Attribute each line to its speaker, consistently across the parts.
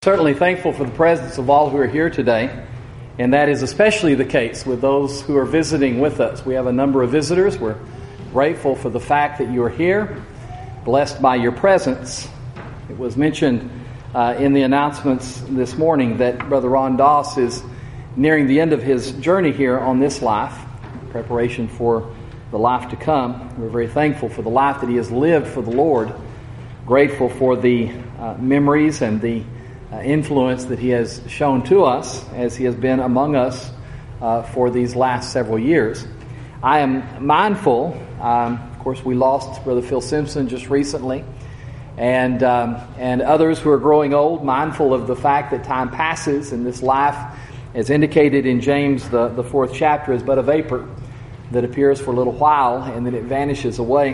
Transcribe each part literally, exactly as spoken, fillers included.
Speaker 1: Certainly thankful for the presence of all who are here today, and that is especially the case with those who are visiting with us. We have a number of visitors. We're grateful for the fact that you are here, blessed by your presence. It was mentioned uh, in the announcements this morning that Brother Ron Doss is nearing the end of his journey here on this life, in preparation for the life to come. We're very thankful for the life that he has lived for the Lord, grateful for the uh, memories and the Uh, influence that he has shown to us as he has been among us uh, for these last several years. I am mindful, um, of course we lost Brother Phil Simpson just recently, and um, and others who are growing old, mindful of the fact that time passes and this life, as indicated in James, the, the fourth chapter, is but a vapor that appears for a little while and then it vanishes away.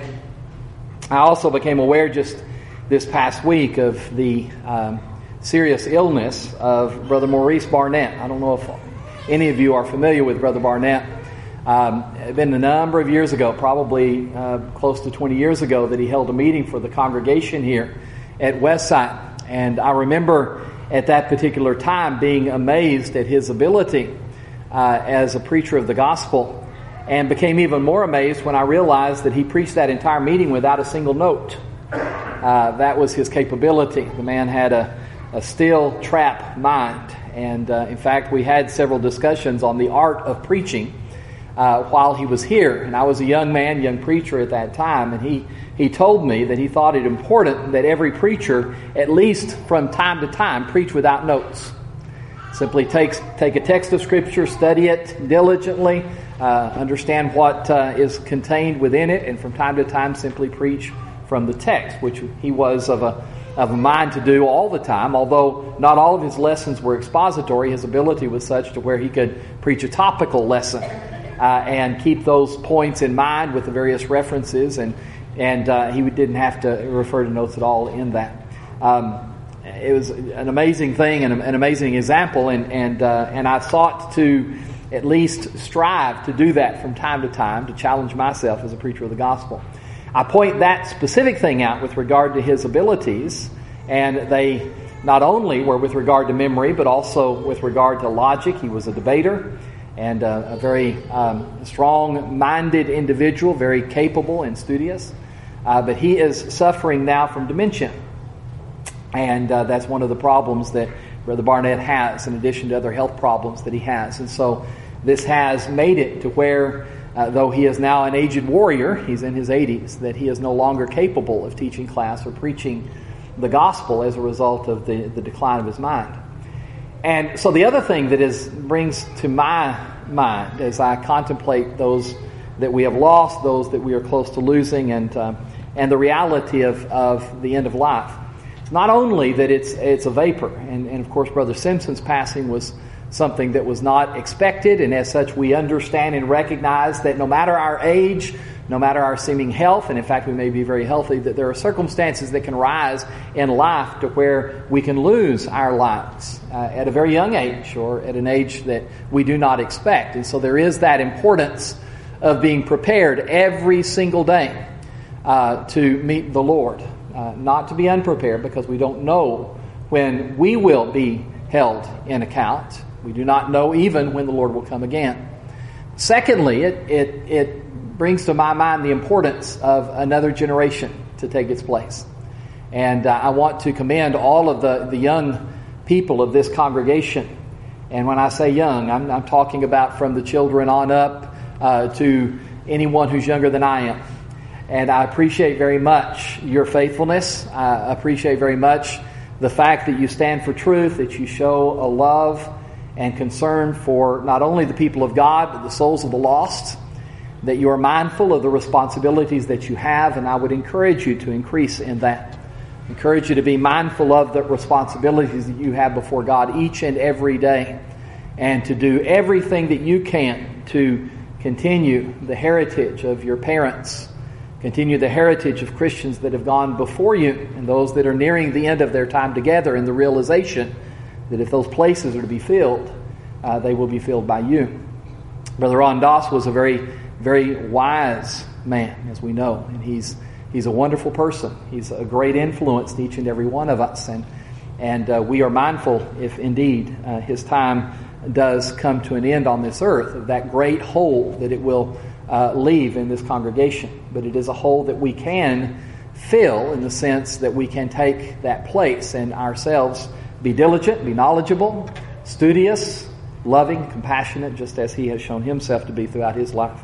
Speaker 1: I also became aware just this past week of the um, serious illness of Brother Maurice Barnett. I don't know if any of you are familiar with Brother Barnett. Um, it had been a number of years ago, probably uh, close to twenty years ago, that he held a meeting for the congregation here at Westside. And I remember at that particular time being amazed at his ability uh, as a preacher of the gospel, and became even more amazed when I realized that he preached that entire meeting without a single note. Uh, that was his capability. The man had a a steel trap mind. And uh, in fact, we had several discussions on the art of preaching uh, while he was here. And I was a young man, young preacher at that time, and he, he told me that he thought it important that every preacher, at least from time to time, preach without notes. Simply takes, take a text of Scripture, study it diligently, uh, understand what uh, is contained within it, and from time to time simply preach from the text, which he was of a of a mind to do all the time. Although not all of his lessons were expository, his ability was such to where he could preach a topical lesson uh, and keep those points in mind with the various references, and and uh, he didn't have to refer to notes at all in that. Um, it was an amazing thing and an amazing example, and and uh, and I sought to at least strive to do that from time to time, to challenge myself as a preacher of the gospel. I point that specific thing out with regard to his abilities, and they not only were with regard to memory, but also with regard to logic. He was a debater and a, a very um, strong-minded individual, very capable and studious. Uh, but he is suffering now from dementia, and uh, that's one of the problems that Brother Barnett has, in addition to other health problems that he has. And so this has made it to where Uh, though he is now an aged warrior, he's in his eighties, that he is no longer capable of teaching class or preaching the gospel as a result of the, the decline of his mind. And so the other thing that is brings to my mind as I contemplate those that we have lost, those that we are close to losing, and uh, and the reality of, of the end of life, it's not only that it's it's a vapor, and, and of course Brother Simpson's passing was something that was not expected, and as such we understand and recognize that no matter our age, no matter our seeming health, and in fact we may be very healthy, that there are circumstances that can rise in life to where we can lose our lives uh, at a very young age, or at an age that we do not expect. And so there is that importance of being prepared every single day uh, to meet the Lord, uh, not to be unprepared, because we don't know when we will be held in account. We do not know even when the Lord will come again. Secondly, it, it, it brings to my mind the importance of another generation to take its place. And uh, I want to commend all of the, the young people of this congregation. And when I say young, I'm, I'm talking about from the children on up uh, to anyone who's younger than I am. And I appreciate very much your faithfulness. I appreciate very much the fact that you stand for truth, that you show a love and concern for not only the people of God, but the souls of the lost, that you are mindful of the responsibilities that you have, and I would encourage you to increase in that. Encourage you to be mindful of the responsibilities that you have before God each and every day, and to do everything that you can to continue the heritage of your parents, continue the heritage of Christians that have gone before you, and those that are nearing the end of their time together, in the realization that if those places are to be filled, uh, they will be filled by you. Brother Ron Doss was a very, very wise man, as we know, and he's he's a wonderful person. He's a great influence to each and every one of us, and And uh, we are mindful, if indeed uh, his time does come to an end on this earth, of that great hole that it will uh, leave in this congregation. But it is a hole that we can fill in the sense that we can take that place and ourselves be diligent, be knowledgeable, studious, loving, compassionate, just as he has shown himself to be throughout his life.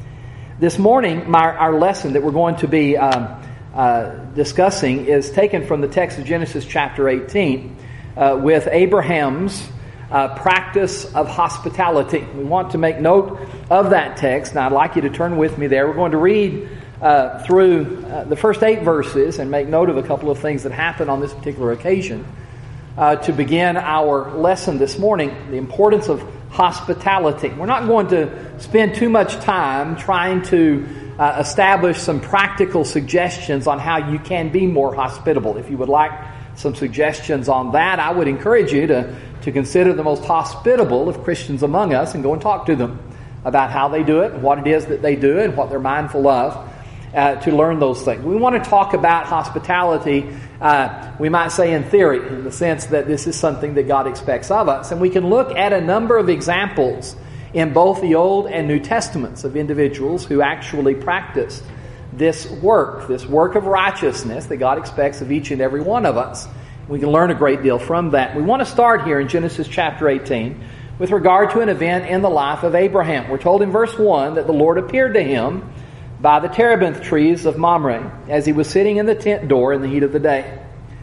Speaker 1: This morning, my, our lesson that we're going to be um, uh, discussing is taken from the text of Genesis chapter eighteen uh, with Abraham's uh, practice of hospitality. We want to make note of that text, and I'd like you to turn with me there. We're going to read uh, through uh, the first eight verses and make note of a couple of things that happened on this particular occasion. Uh, to begin our lesson this morning, the importance of hospitality. We're not going to spend too much time trying to uh, establish some practical suggestions on how you can be more hospitable. If you would like some suggestions on that, I would encourage you to, to consider the most hospitable of Christians among us and go and talk to them about how they do it, and what it is that they do, and what they're mindful of. Uh, to learn those things. We want to talk about hospitality, uh, we might say in theory, in the sense that this is something that God expects of us. And we can look at a number of examples in both the Old and New Testaments of individuals who actually practiced this work, this work of righteousness that God expects of each and every one of us. We can learn a great deal from that. We want to start here in Genesis chapter eighteen with regard to an event in the life of Abraham. We're told in verse one that the Lord appeared to him by the terebinth trees of Mamre, as he was sitting in the tent door in the heat of the day.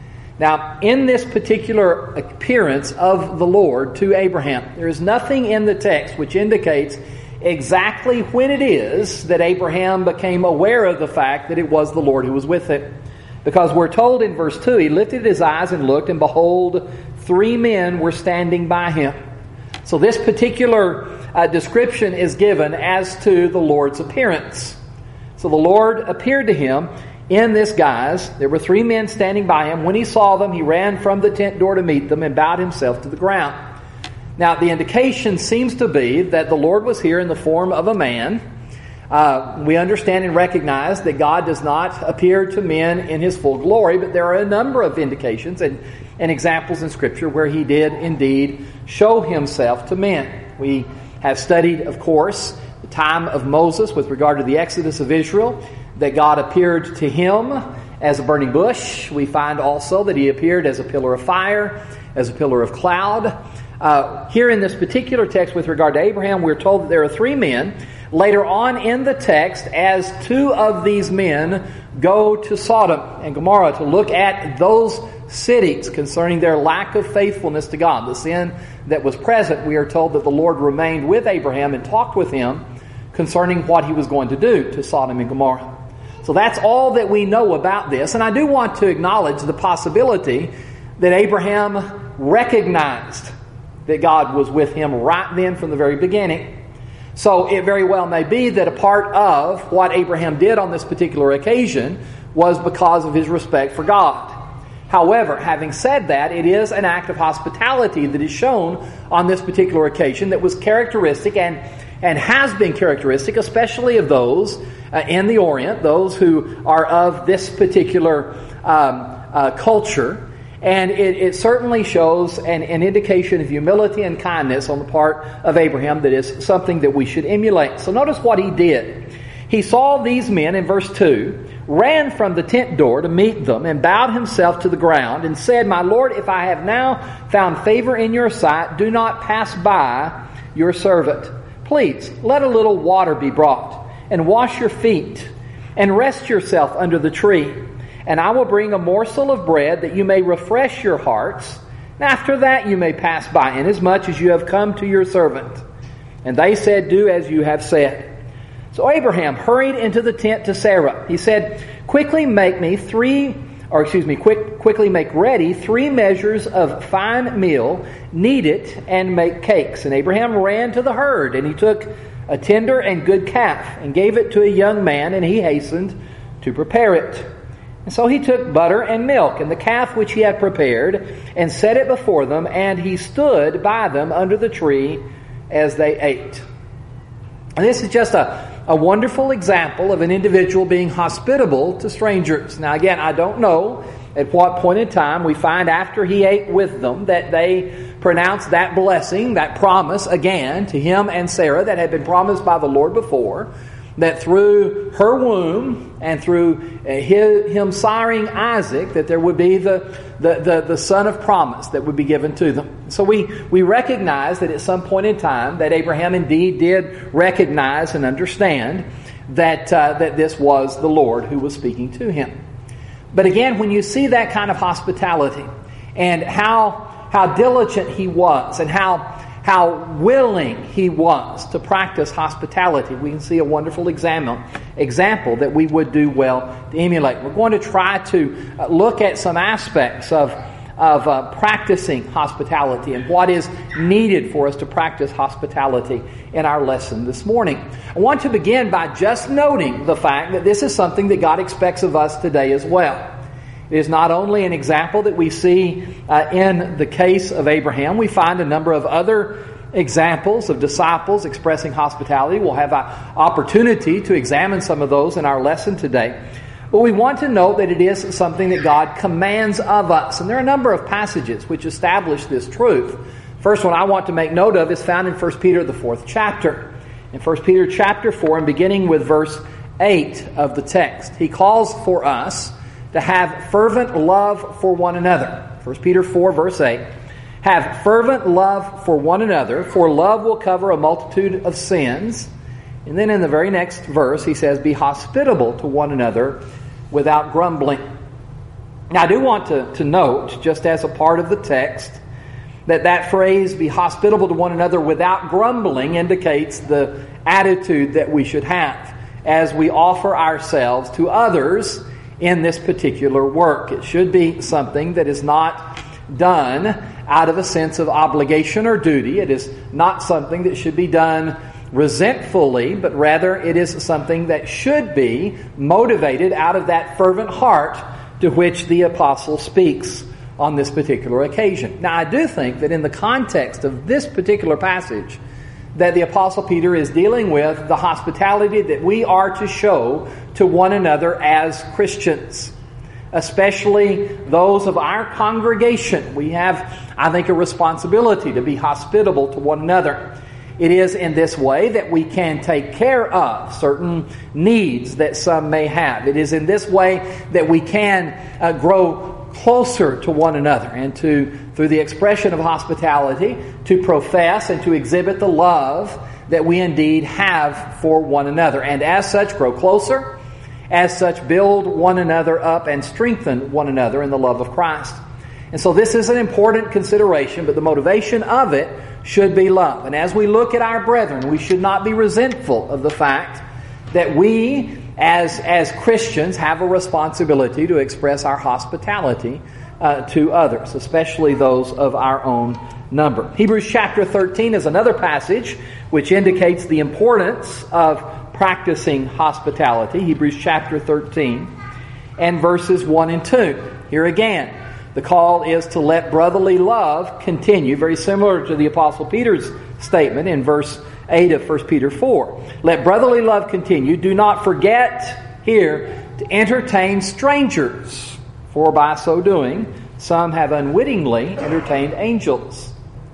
Speaker 1: Now, in this particular appearance of the Lord to Abraham, there is nothing in the text which indicates exactly when it is that Abraham became aware of the fact that it was the Lord who was with him. Because we're told in verse two, he lifted his eyes and looked, and behold, three men were standing by him. So this particular uh, description is given as to the Lord's appearance. So the Lord appeared to him in this guise. There were three men standing by him. When he saw them, he ran from the tent door to meet them and bowed himself to the ground. Now, the indication seems to be that the Lord was here in the form of a man. Uh, we understand and recognize that God does not appear to men in his full glory, but there are a number of indications and, and examples in Scripture where he did indeed show himself to men. We have studied, of course, the time of Moses with regard to the Exodus of Israel, that God appeared to him as a burning bush. We find also that he appeared as a pillar of fire, as a pillar of cloud. Uh, here in this particular text with regard to Abraham, we're told that there are three men. Later on in the text, as two of these men go to Sodom and Gomorrah to look at those cities concerning their lack of faithfulness to God, the sin that was present, we are told that the Lord remained with Abraham and talked with him concerning what he was going to do to Sodom and Gomorrah. So that's all that we know about this. And I do want to acknowledge the possibility that Abraham recognized that God was with him right then from the very beginning. So it very well may be that a part of what Abraham did on this particular occasion was because of his respect for God. However, having said that, it is an act of hospitality that is shown on this particular occasion that was characteristic and, and has been characteristic, especially of those uh, in the Orient, those who are of this particular um, uh, culture. And it, it certainly shows an, an indication of humility and kindness on the part of Abraham that is something that we should emulate. So notice what he did. He saw these men in verse two, ran from the tent door to meet them, and bowed himself to the ground, and said, "My Lord, if I have now found favor in your sight, do not pass by your servant. Please, let a little water be brought, and wash your feet, and rest yourself under the tree. And I will bring a morsel of bread that you may refresh your hearts. And after that you may pass by, inasmuch as you have come to your servant." And they said, "Do as you have said." So Abraham hurried into the tent to Sarah. He said, "Quickly make me three, or excuse me, quick, quickly make ready three measures of fine meal, knead it, and make cakes." And Abraham ran to the herd, and he took a tender and good calf, and gave it to a young man, and he hastened to prepare it. And so he took butter and milk and the calf which he had prepared, and set it before them, and he stood by them under the tree as they ate. And this is just a, a wonderful example of an individual being hospitable to strangers. Now again, I don't know at what point in time we find after he ate with them that they pronounced that blessing, that promise again to him and Sarah that had been promised by the Lord before, that through her womb and through his, him siring Isaac, that there would be the, the, the, the son of promise that would be given to them. So we, we recognize that at some point in time that Abraham indeed did recognize and understand that, uh, that this was the Lord who was speaking to him. But again, when you see that kind of hospitality and how, how diligent he was and how How willing he was to practice hospitality, we can see a wonderful example, example that we would do well to emulate. We're going to try to look at some aspects of, of uh, practicing hospitality and what is needed for us to practice hospitality in our lesson this morning. I want to begin by just noting the fact that this is something that God expects of us today as well. It is not only an example that we see uh, in the case of Abraham. We find a number of other examples of disciples expressing hospitality. We'll have an opportunity to examine some of those in our lesson today. But we want to note that it is something that God commands of us. And there are a number of passages which establish this truth. First one I want to make note of is found in First Peter, the fourth chapter. In First Peter chapter four, and beginning with verse eight of the text, he calls for us to have fervent love for one another. First Peter four, verse eight. Have fervent love for one another, for love will cover a multitude of sins. And then in the very next verse, he says, be hospitable to one another without grumbling. Now, I do want to, to note, just as a part of the text, that that phrase, be hospitable to one another without grumbling, indicates the attitude that we should have as we offer ourselves to others in this particular work. It should be something that is not done out of a sense of obligation or duty. It is not something that should be done resentfully, but rather it is something that should be motivated out of that fervent heart to which the apostle speaks on this particular occasion. Now, I do think that in the context of this particular passage, that the Apostle Peter is dealing with the hospitality that we are to show to one another as Christians, especially those of our congregation. We have, I think, a responsibility to be hospitable to one another. It is in this way that we can take care of certain needs that some may have. It is in this way that we can uh, grow closer to one another and to, through the expression of hospitality, to profess and to exhibit the love that we indeed have for one another. And as such, grow closer. As such, build one another up and strengthen one another in the love of Christ. And so this is an important consideration, but the motivation of it should be love. And as we look at our brethren, we should not be resentful of the fact that we, as, as Christians, have a responsibility to express our hospitality uh, to others, especially those of our own number. Hebrews chapter thirteen is another passage which indicates the importance of practicing hospitality. Hebrews chapter thirteen and verses one and two. Here again, the call is to let brotherly love continue, very similar to the Apostle Peter's statement in verse eight of First Peter four. Let brotherly love continue. Do not forget here to entertain strangers, for by so doing, some have unwittingly entertained angels.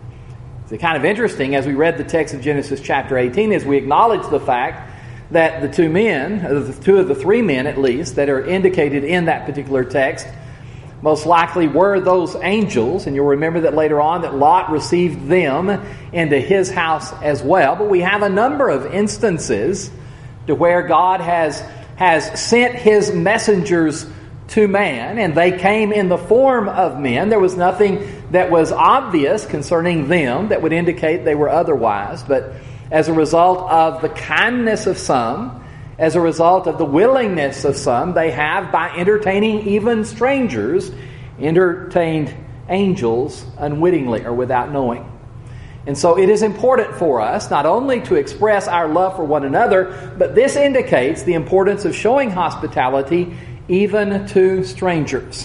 Speaker 1: It's kind of interesting as we read the text of Genesis chapter eighteen, as we acknowledge the fact that the two men, the two of the three men at least, that are indicated in that particular text, most likely were those angels. And you'll remember that later on that Lot received them into his house as well. But we have a number of instances to where God has, has sent his messengers to man, and they came in the form of men. There was nothing that was obvious concerning them that would indicate they were otherwise. But as a result of the kindness of some, as a result of the willingness of some, they have, by entertaining even strangers, entertained angels unwittingly or without knowing. And so it is important for us not only to express our love for one another, but this indicates the importance of showing hospitality even to strangers.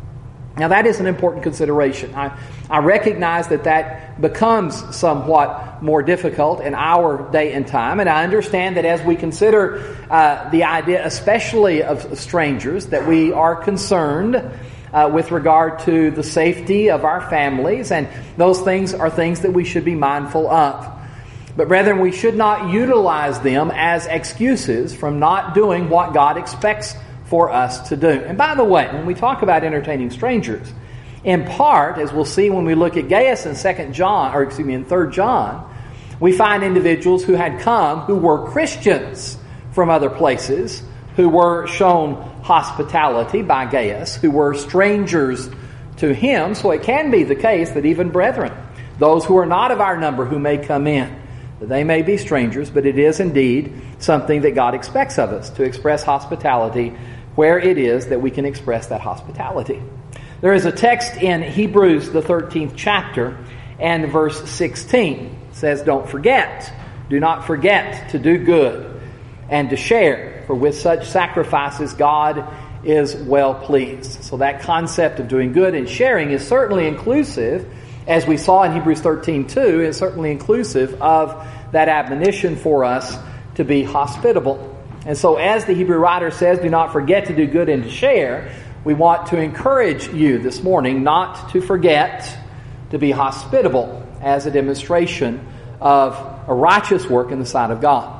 Speaker 1: Now that is an important consideration. I, I recognize that that becomes somewhat more difficult in our day and time, and I understand that as we consider uh, the idea especially of strangers, that we are concerned uh, with regard to the safety of our families, and those things are things that we should be mindful of. But brethren, we should not utilize them as excuses from not doing what God expects for us to do. And by the way, when we talk about entertaining strangers, in part, as we'll see when we look at Gaius in Second John, or excuse me, in Third John, we find individuals who had come who were Christians from other places, who were shown hospitality by Gaius, who were strangers to him. So it can be the case that even brethren, those who are not of our number who may come in, that they may be strangers, but it is indeed something that God expects of us, to express hospitality where it is that we can express that hospitality. There is a text in Hebrews, the thirteenth chapter, and verse sixteen. It says, "Don't forget, do not forget to do good and to share, for with such sacrifices God is well pleased." So that concept of doing good and sharing is certainly inclusive, as we saw in Hebrews thirteen two, is certainly inclusive of that admonition for us to be hospitable. And so as the Hebrew writer says, do not forget to do good and to share, we want to encourage you this morning not to forget to be hospitable as a demonstration of a righteous work in the sight of God.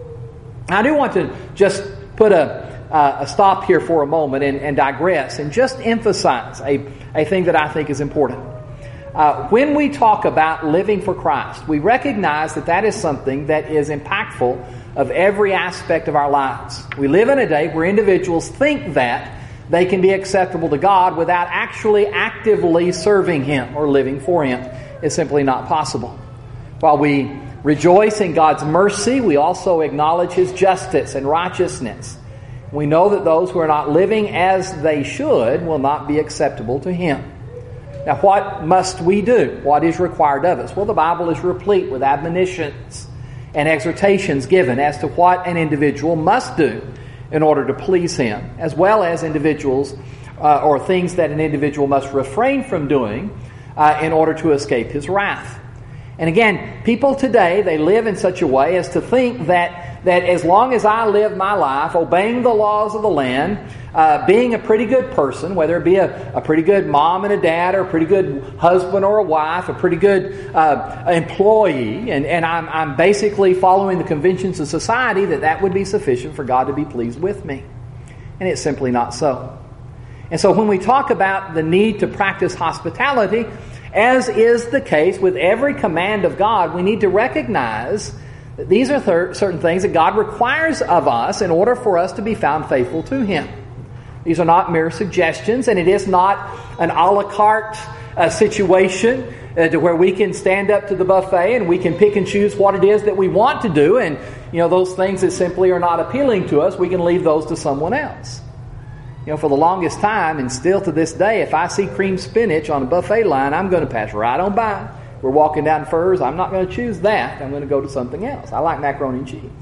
Speaker 1: I do want to just put a, uh, a stop here for a moment and, and digress and just emphasize a, a thing that I think is important. Uh, when we talk about living for Christ, we recognize that that is something that is impactful of every aspect of our lives. We live in a day where individuals think that they can be acceptable to God without actually actively serving Him or living for Him. It's simply not possible. While we rejoice in God's mercy, we also acknowledge His justice and righteousness. We know that those who are not living as they should will not be acceptable to Him. Now, what must we do? What is required of us? Well, the Bible is replete with admonitions and exhortations given as to what an individual must do in order to please Him, as well as individuals uh, or things that an individual must refrain from doing uh, in order to escape His wrath. And again, people today, they live in such a way as to think that, that as long as I live my life obeying the laws of the land, uh, being a pretty good person, whether it be a, a pretty good mom and a dad, or a pretty good husband or a wife, a pretty good uh, employee, and, and I'm, I'm basically following the conventions of society, that that would be sufficient for God to be pleased with me. And it's simply not so. And so when we talk about the need to practice hospitality, as is the case with every command of God, we need to recognize that these are th- certain things that God requires of us in order for us to be found faithful to Him. These are not mere suggestions, and it is not an a la carte uh, situation uh, to where we can stand up to the buffet and we can pick and choose what it is that we want to do, and you know those things that simply are not appealing to us, we can leave those to someone else. You know, for the longest time, and still to this day, if I see cream spinach on a buffet line, I'm going to pass right on by. We're walking down Furs. I'm not going to choose that. I'm going to go to something else. I like macaroni and cheese.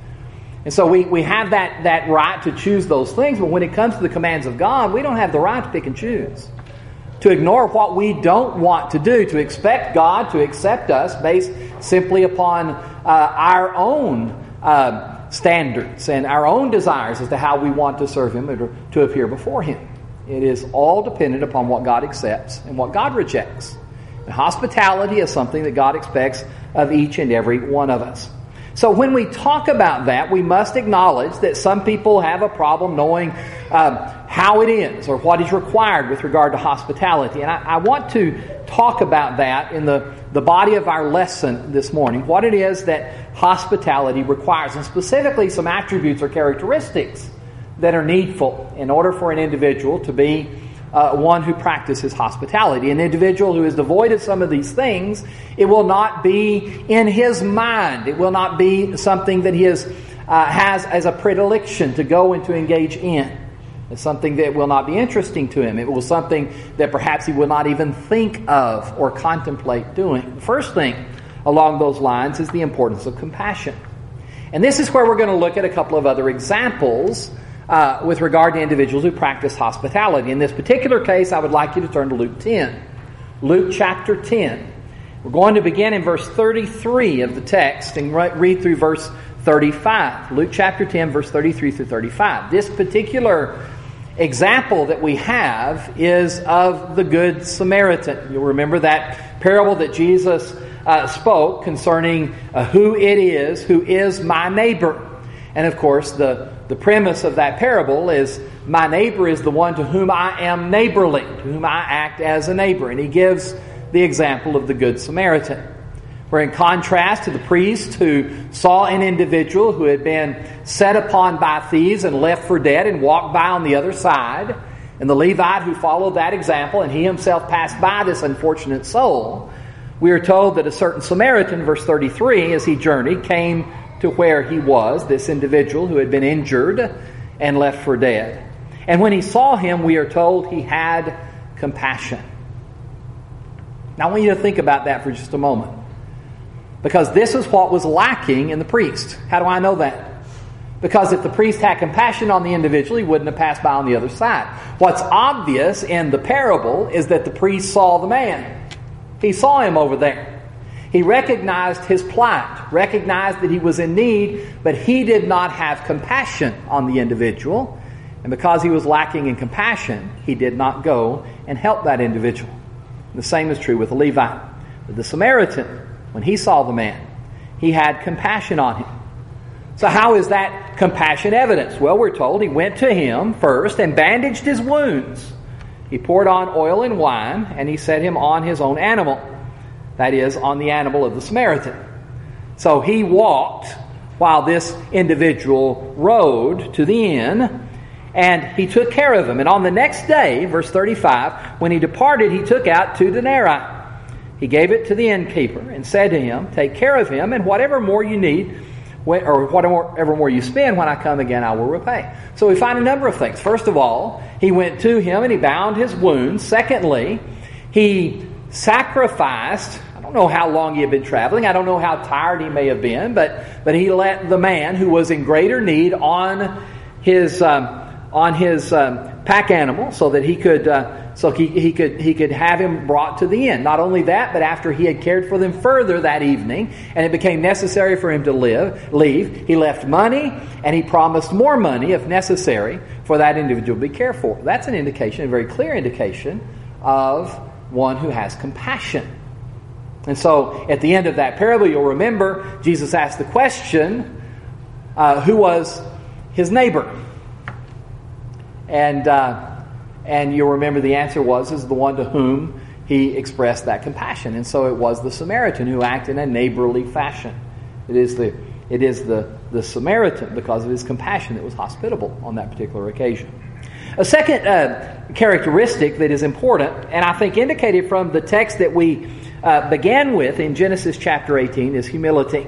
Speaker 1: And so we, we have that, that right to choose those things, but when it comes to the commands of God, we don't have the right to pick and choose. To ignore what we don't want to do, to expect God to accept us based simply upon uh, our own uh, standards and our own desires as to how we want to serve Him or to appear before Him. It is all dependent upon what God accepts and what God rejects. And hospitality is something that God expects of each and every one of us. So when we talk about that, we must acknowledge that some people have a problem knowing um, how it is or what is required with regard to hospitality. And I, I want to talk about that in the, the body of our lesson this morning, what it is that hospitality requires, and specifically some attributes or characteristics that are needful in order for an individual to be Uh, one who practices hospitality. An individual who is devoid of some of these things, it will not be in his mind. It will not be something that he is, uh, has as a predilection to go and to engage in. It's something that will not be interesting to him. It will be something that perhaps he will not even think of or contemplate doing. The first thing along those lines is the importance of compassion. And this is where we're going to look at a couple of other examples Uh, with regard to individuals who practice hospitality. In this particular case, I would like you to turn to Luke ten. Luke chapter ten. We're going to begin in verse thirty-three of the text and read through verse thirty-five. Luke chapter ten, verse thirty-three through thirty-five. This particular example that we have is of the Good Samaritan. You'll remember that parable that Jesus uh, spoke concerning uh, who it is, who is my neighbor. And of course, the, the premise of that parable is my neighbor is the one to whom I am neighborly, to whom I act as a neighbor. And he gives the example of the Good Samaritan, where in contrast to the priest who saw an individual who had been set upon by thieves and left for dead and walked by on the other side, and the Levite who followed that example and he himself passed by this unfortunate soul, we are told that a certain Samaritan, verse thirty-three, as he journeyed, came to where he was, this individual who had been injured and left for dead. And when he saw him, we are told he had compassion. Now I want you to think about that for just a moment, because this is what was lacking in the priest. How do I know that? Because if the priest had compassion on the individual, he wouldn't have passed by on the other side. What's obvious in the parable is that the priest saw the man. He saw him over there. He recognized his plight, recognized that he was in need, but he did not have compassion on the individual. And because he was lacking in compassion, he did not go and help that individual. And the same is true with the Levite. But the Samaritan, when he saw the man, he had compassion on him. So how is that compassion evidenced? Well, we're told he went to him first and bandaged his wounds. He poured on oil and wine, and he set him on his own animal. That is, on the animal of the Samaritan. So he walked while this individual rode to the inn, and he took care of him. And on the next day, verse thirty-five, when he departed, he took out two denarii. He gave it to the innkeeper and said to him, take care of him, and whatever more you need, or whatever more you spend, when I come again, I will repay. So we find a number of things. First of all, he went to him and he bound his wounds. Secondly, he sacrificed. I don't know how long he had been traveling. I don't know how tired he may have been, but but he let the man who was in greater need on his um, on his um, pack animal, so that he could uh, so he he could he could have him brought to the inn. Not only that, but after he had cared for them further that evening, and it became necessary for him to live leave, he left money, and he promised more money if necessary for that individual to be cared for. That's an indication, a very clear indication of one who has compassion. And so, at the end of that parable, you'll remember Jesus asked the question, uh, who was his neighbor? And uh, and you'll remember the answer was is the one to whom he expressed that compassion. And so it was the Samaritan who acted in a neighborly fashion. It is the it is the, the Samaritan, because of his compassion, that was hospitable on that particular occasion. A second uh, characteristic that is important, and I think indicated from the text that we uh, began with in Genesis chapter eighteen, is humility.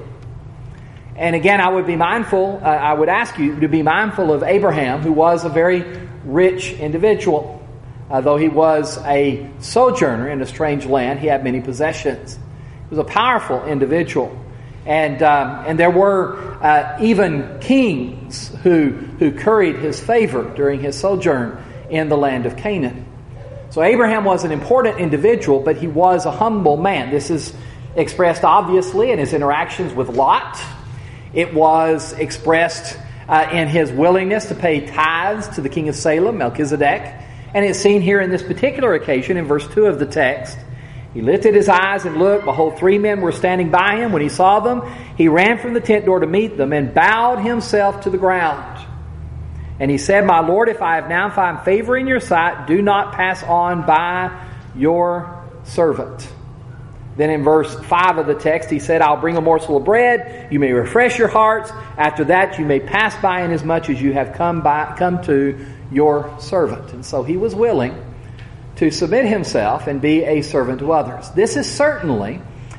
Speaker 1: And again, I would be mindful, uh, I would ask you to be mindful of Abraham, who was a very rich individual. Uh, though he was a sojourner in a strange land, he had many possessions. He was a powerful individual. And um, and there were uh, even kings who who curried his favor during his sojourn in the land of Canaan. So Abraham was an important individual, but he was a humble man. This is expressed obviously in his interactions with Lot. It was expressed uh, in his willingness to pay tithes to the king of Salem, Melchizedek. And it's seen here in this particular occasion in verse two of the text. He lifted his eyes and looked. Behold, three men were standing by him. When he saw them, he ran from the tent door to meet them and bowed himself to the ground. And he said, My Lord, if I have now found favor in your sight, do not pass on by your servant. Then in verse five of the text, he said, I'll bring a morsel of bread. You may refresh your hearts. After that, you may pass by inasmuch as you have come by, come to your servant. And so he was willing to submit himself and be a servant to others. This is certainly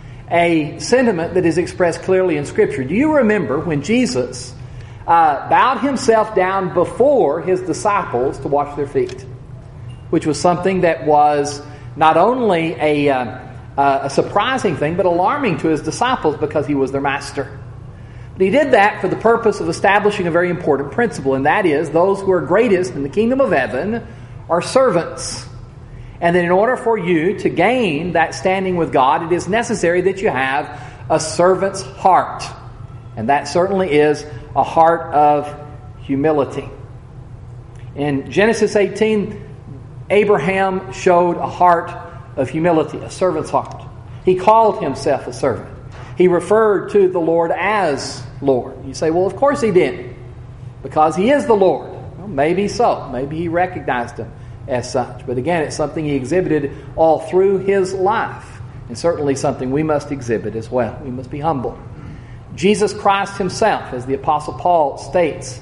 Speaker 1: a sentiment that is expressed clearly in Scripture. Do you remember when Jesus uh, bowed himself down before his disciples to wash their feet? Which was something that was not only a, uh, uh, a surprising thing, but alarming to his disciples because he was their master. But he did that for the purpose of establishing a very important principle, and that is those who are greatest in the kingdom of heaven are servants. And then in order for you to gain that standing with God, it is necessary that you have a servant's heart. And that certainly is a heart of humility. In Genesis eighteen, Abraham showed a heart of humility, a servant's heart. He called himself a servant. He referred to the Lord as Lord. You say, well, of course he did, because he is the Lord. Well, maybe so. Maybe he recognized him as such. But again, it's something he exhibited all through his life, and certainly something we must exhibit as well. We must be humble. Jesus Christ himself, as the Apostle Paul states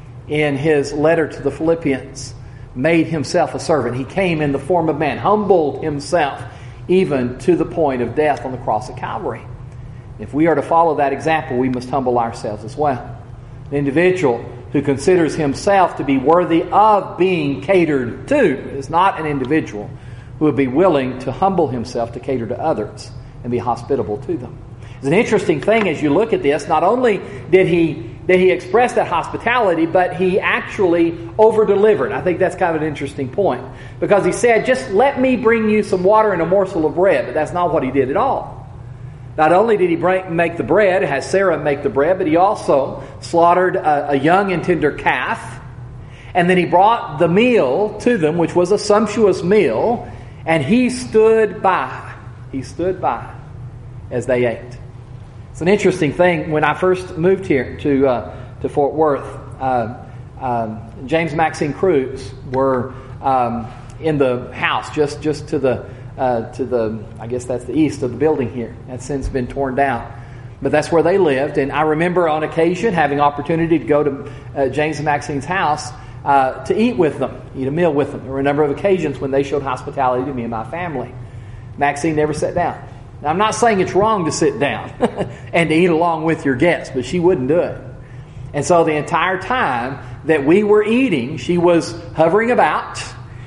Speaker 1: in his letter to the Philippians, made himself a servant. He came in the form of man, humbled himself even to the point of death on the cross of Calvary. If we are to follow that example, we must humble ourselves as well. An individual who considers himself to be worthy of being catered to is not an individual who would be willing to humble himself to cater to others and be hospitable to them. It's an interesting thing as you look at this. Not only did he did he express that hospitality, but he actually over-delivered. I think that's kind of an interesting point, because he said, just let me bring you some water and a morsel of bread. But that's not what he did at all. Not only did he bring, make the bread, had Sarah make the bread, but he also slaughtered a, a young and tender calf. And then he brought the meal to them, which was a sumptuous meal, and he stood by. He stood by as they ate. It's an interesting thing. When I first moved here to uh, to Fort Worth, uh, um, James and Maxine Cruz were um, in the house just just to the uh, to the I guess that's the east of the building here. That's since been torn down, but that's where they lived. And I remember on occasion having opportunity to go to uh, James and Maxine's house uh, to eat with them, eat a meal with them. There were a number of occasions when they showed hospitality to me and my family. Maxine never sat down. Now, I'm not saying it's wrong to sit down and to eat along with your guests, but she wouldn't do it. And so the entire time that we were eating, she was hovering about,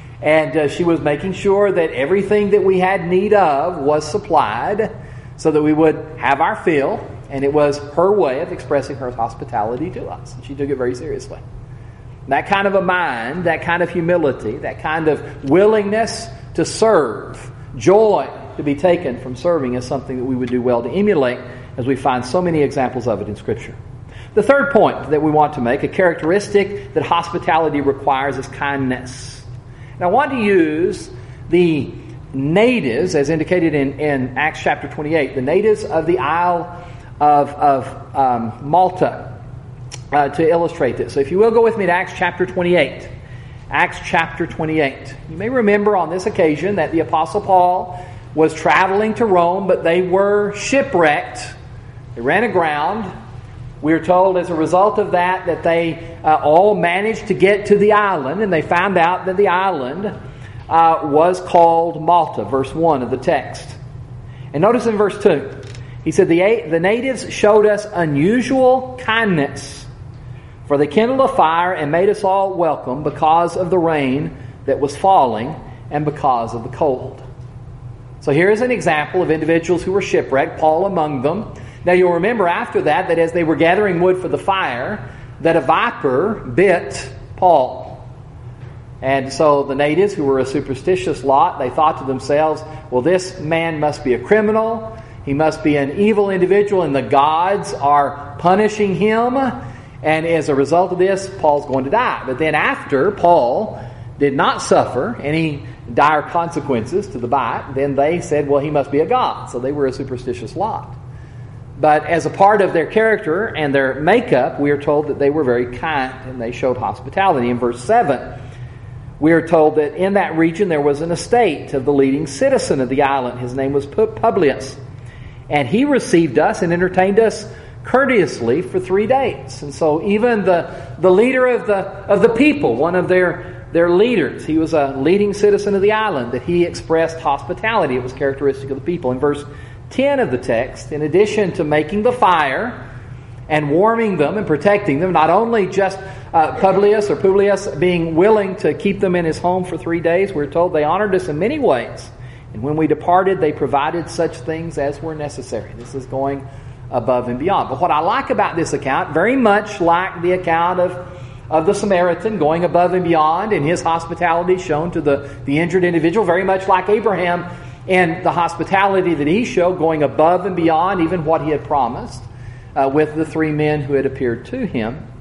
Speaker 1: and uh, she was making sure that everything that we had need of was supplied so that we would have our fill, and it was her way of expressing her hospitality to us. And she took it very seriously. That kind of a mind, that kind of humility, that kind of willingness to serve, joy to be taken from serving is something that we would do well to emulate, as we find so many examples of it in Scripture. The third point that we want to make, a characteristic that hospitality requires, is kindness. Now I want to use the natives, as indicated in, in Acts chapter twenty-eight, the natives of the Isle of, of um, Malta, uh, to illustrate this. So if you will go with me to Acts chapter twenty-eight. Acts chapter twenty-eight. You may remember on this occasion that the Apostle Paul was traveling to Rome, but they were shipwrecked. They ran aground. We are told as a result of that that they uh, all managed to get to the island, and they found out that the island uh, was called Malta, verse one of the text. And notice in verse two, he said, the, the natives showed us unusual kindness, for they kindled a fire and made us all welcome because of the rain that was falling and because of the cold. So here is an example of individuals who were shipwrecked, Paul among them. Now you'll remember after that, that as they were gathering wood for the fire, that a viper bit Paul. And so the natives, who were a superstitious lot, they thought to themselves, well, this man must be a criminal. He must be an evil individual, and the gods are punishing him. And as a result of this, Paul's going to die. But then after Paul did not suffer any dire consequences to the bite, then they said, well, he must be a god. So they were a superstitious lot. But as a part of their character and their makeup, we are told that they were very kind and they showed hospitality. In verse seven, we are told that in that region there was an estate of the leading citizen of the island. His name was Publius. And he received us and entertained us courteously for three days. And so even the, the leader of the of the people, one of their Their leaders, he was a leading citizen of the island, that he expressed hospitality. It was characteristic of the people. In verse ten of the text, in addition to making the fire and warming them and protecting them, not only just uh, Publius or Publius being willing to keep them in his home for three days, we're told they honored us in many ways. And when we departed, they provided such things as were necessary. This is going above and beyond. But what I like about this account, very much like the account of of the Samaritan going above and beyond in his hospitality shown to the, the injured individual, very much like Abraham and the hospitality that he showed, going above and beyond even what he had promised uh, with the three men who had appeared to him.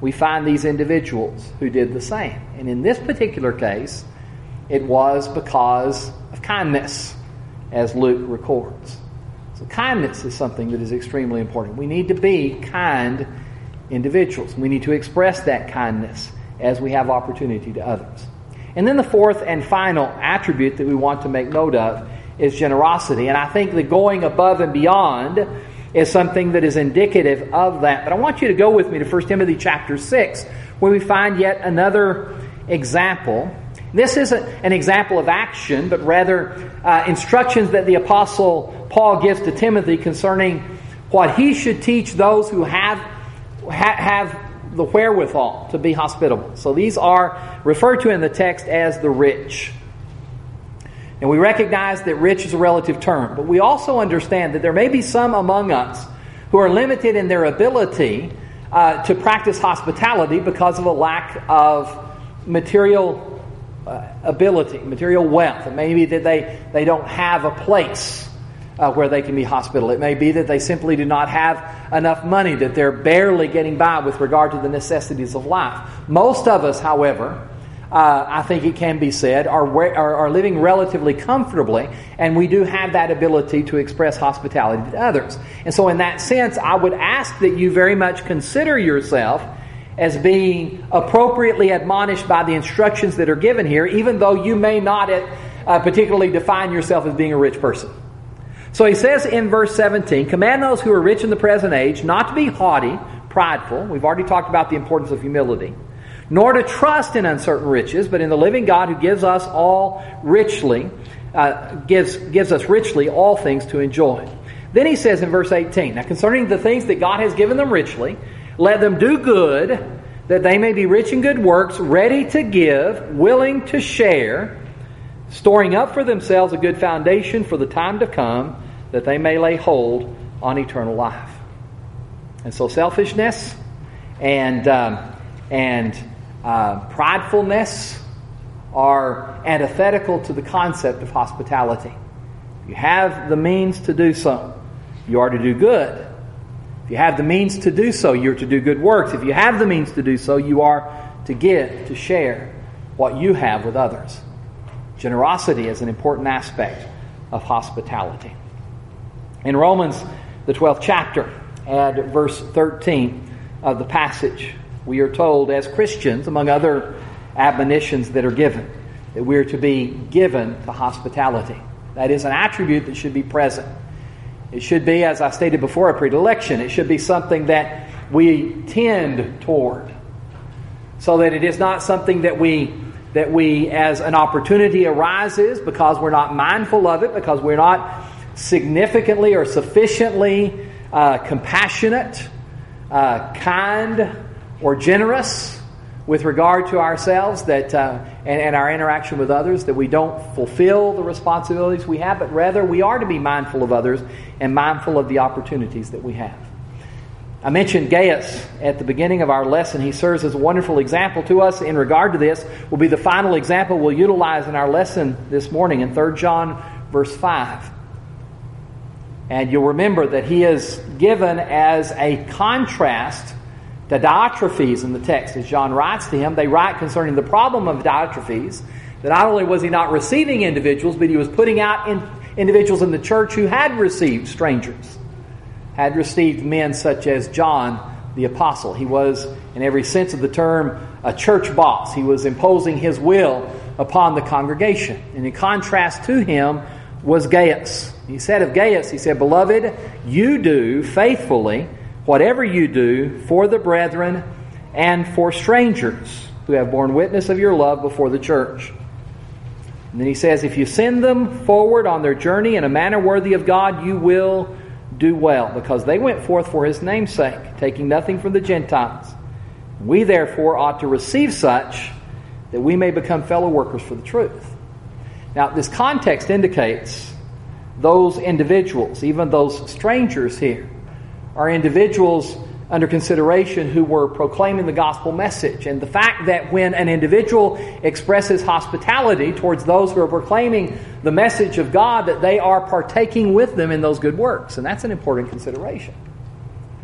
Speaker 1: we find these individuals who did the same. And in this particular case, it was because of kindness, as Luke records. So kindness is something that is extremely important. We need to be kind individuals. We need to express that kindness as we have opportunity to others. And then the fourth and final attribute that we want to make note of is generosity. And I think that going above and beyond is something that is indicative of that. But I want you to go with me to First Timothy chapter six, where we find yet another example. This isn't an example of action, but rather uh, instructions that the Apostle Paul gives to Timothy concerning what he should teach those who have ha- have the wherewithal to be hospitable. So these are referred to in the text as the rich. And we recognize that rich is a relative term, but we also understand that there may be some among us who are limited in their ability uh, to practice hospitality because of a lack of material uh, ability, material wealth. It may be that they, they don't have a place uh, where they can be hospitable. It may be that they simply do not have enough money, that they're barely getting by with regard to the necessities of life. Most of us, however, Uh, I think it can be said, are, are are living relatively comfortably, and we do have that ability to express hospitality to others. And so in that sense, I would ask that you very much consider yourself as being appropriately admonished by the instructions that are given here, even though you may not uh, particularly define yourself as being a rich person. So he says in verse seventeen, "Command those who are rich in the present age not to be haughty, prideful." We've already talked about the importance of humility. "Nor to trust in uncertain riches, but in the living God who gives us all richly, uh, gives gives us richly all things to enjoy." Then he says in verse eighteen, "Now concerning the things that God has given them richly, let them do good, that they may be rich in good works, ready to give, willing to share, storing up for themselves a good foundation for the time to come, that they may lay hold on eternal life." And so selfishness and um, and Uh, pridefulness are antithetical to the concept of hospitality. If you have the means to do so, you are to do good. If you have the means to do so, you're to do good works. If you have the means to do so, you are to give, to share what you have with others. Generosity is an important aspect of hospitality. In Romans, the twelfth chapter, at verse thirteen of the passage, we are told as Christians, among other admonitions that are given, that we are to be given to hospitality. That is an attribute that should be present. It should be, as I stated before, a predilection. It should be something that we tend toward, so that it is not something that we that we, as an opportunity arises, because we're not mindful of it, because we're not significantly or sufficiently uh, compassionate, uh, kind, or generous with regard to ourselves that uh, and, and our interaction with others, that we don't fulfill the responsibilities we have, but rather we are to be mindful of others and mindful of the opportunities that we have. I mentioned Gaius at the beginning of our lesson. He serves as a wonderful example to us in regard to this. Will be the final example we'll utilize in our lesson this morning in Third John verse five. And you'll remember that he is given as a contrast to Diotrephes in the text. As John writes to him, they write concerning the problem of Diotrephes, that not only was he not receiving individuals, but he was putting out in individuals in the church who had received strangers, had received men such as John the Apostle. He was, in every sense of the term, a church boss. He was imposing his will upon the congregation. And in contrast to him was Gaius. He said of Gaius, he said, "Beloved, you do faithfully whatever you do for the brethren and for strangers who have borne witness of your love before the church." And then he says, "If you send them forward on their journey in a manner worthy of God, you will do well, because they went forth for his name's sake, taking nothing from the Gentiles. We therefore ought to receive such, that we may become fellow workers for the truth." Now, this context indicates those individuals, even those strangers here, are individuals under consideration who were proclaiming the gospel message. And the fact that when an individual expresses hospitality towards those who are proclaiming the message of God, that they are partaking with them in those good works. And that's an important consideration.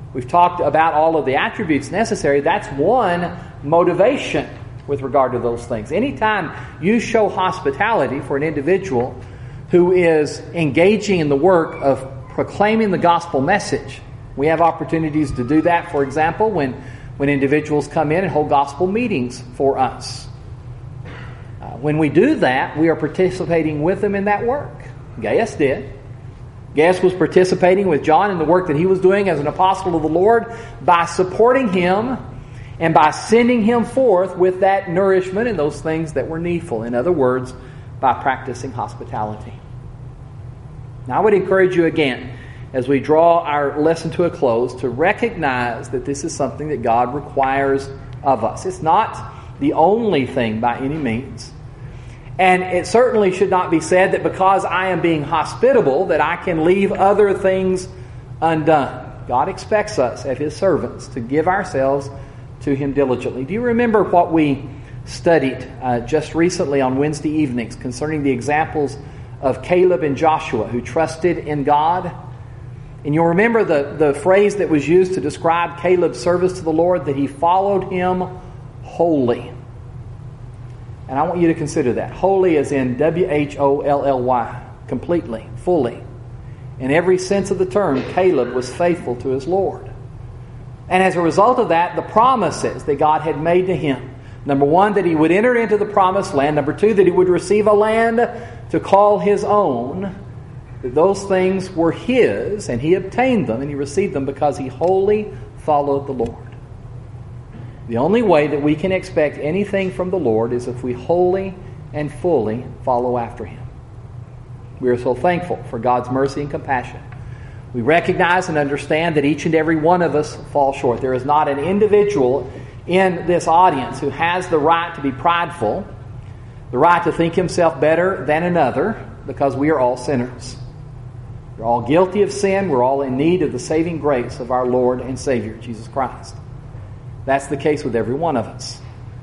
Speaker 1: We've talked about all of the attributes necessary. That's one motivation with regard to those things. Anytime you show hospitality for an individual who is engaging in the work of proclaiming the gospel message, we have opportunities to do that, for example, when, when individuals come in and hold gospel meetings for us. Uh, when we do that, we are participating with them in that work. Gaius did. Gaius was participating with John in the work that he was doing as an apostle of the Lord by supporting him and by sending him forth with that nourishment and those things that were needful. In other words, by practicing hospitality. Now, I would encourage you again, as we draw our lesson to a close, to recognize that this is something that God requires of us. It's not the only thing by any means. And it certainly should not be said that because I am being hospitable that I can leave other things undone. God expects us, as His servants, to give ourselves to Him diligently. Do you remember what we studied uh, just recently on Wednesday evenings concerning the examples of Caleb and Joshua who trusted in God? And you'll remember the, the phrase that was used to describe Caleb's service to the Lord, that he followed Him wholly. And I want you to consider that. Wholly as in W H O L L Y. Completely, fully. In every sense of the term, Caleb was faithful to his Lord. And as a result of that, the promises that God had made to him. Number one, that he would enter into the promised land. Number two, that he would receive a land to call his own. That those things were his, and he obtained them, and he received them because he wholly followed the Lord. The only way that we can expect anything from the Lord is if we wholly and fully follow after Him. We are so thankful for God's mercy and compassion. We recognize and understand that each and every one of us fall short. There is not an individual in this audience who has the right to be prideful, the right to think himself better than another, because we are all sinners. We're all guilty of sin. We're all in need of the saving grace of our Lord and Savior, Jesus Christ. That's the case with every one of us.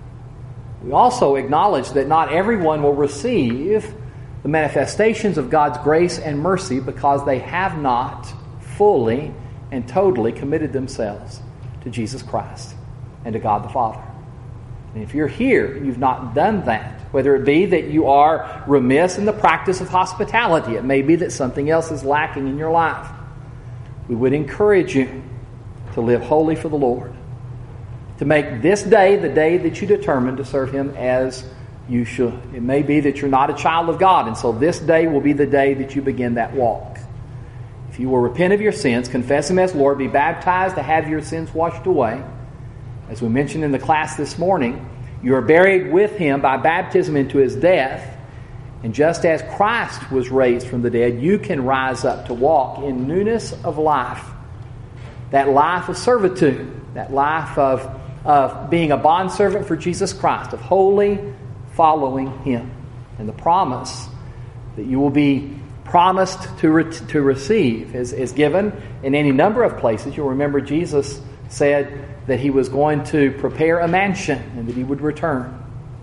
Speaker 1: We also acknowledge that not everyone will receive the manifestations of God's grace and mercy because they have not fully and totally committed themselves to Jesus Christ and to God the Father. And if you're here and you've not done that, whether it be that you are remiss in the practice of hospitality, it may be that something else is lacking in your life, we would encourage you to live wholly for the Lord. To make this day the day that you determine to serve Him as you should. It may be that you're not a child of God, and so this day will be the day that you begin that walk. If you will repent of your sins, confess Him as Lord, be baptized to have your sins washed away. As we mentioned in the class this morning, you are buried with Him by baptism into His death. And just as Christ was raised from the dead, you can rise up to walk in newness of life. That life of servitude, that life of of being a bondservant for Jesus Christ, of wholly following Him. And the promise that you will be promised to re- to receive is, is given in any number of places. You'll remember Jesus said that He was going to prepare a mansion and that He would return.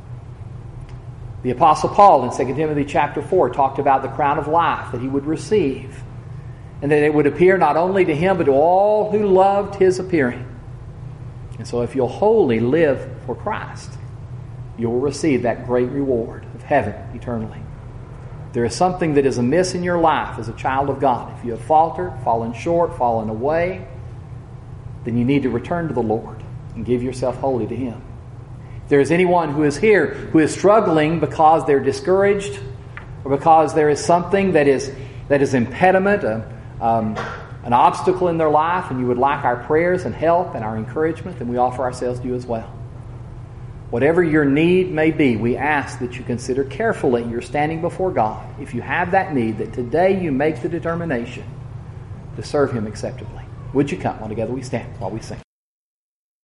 Speaker 1: The Apostle Paul in Second Timothy chapter four talked about the crown of life that he would receive, and that it would appear not only to him but to all who loved His appearing. And so if you'll wholly live for Christ, you will receive that great reward of heaven eternally. If there is something that is amiss in your life as a child of God, if you have faltered, fallen short, fallen away, then you need to return to the Lord and give yourself wholly to Him. If there is anyone who is here who is struggling because they're discouraged or because there is something that is that is impediment, a, um, an obstacle in their life, and you would like our prayers and help and our encouragement, then we offer ourselves to you as well. Whatever your need may be, we ask that you consider carefully your standing before God. If you have that need, that today you make the determination to serve Him acceptably. Would you come? While together we stand while we sing.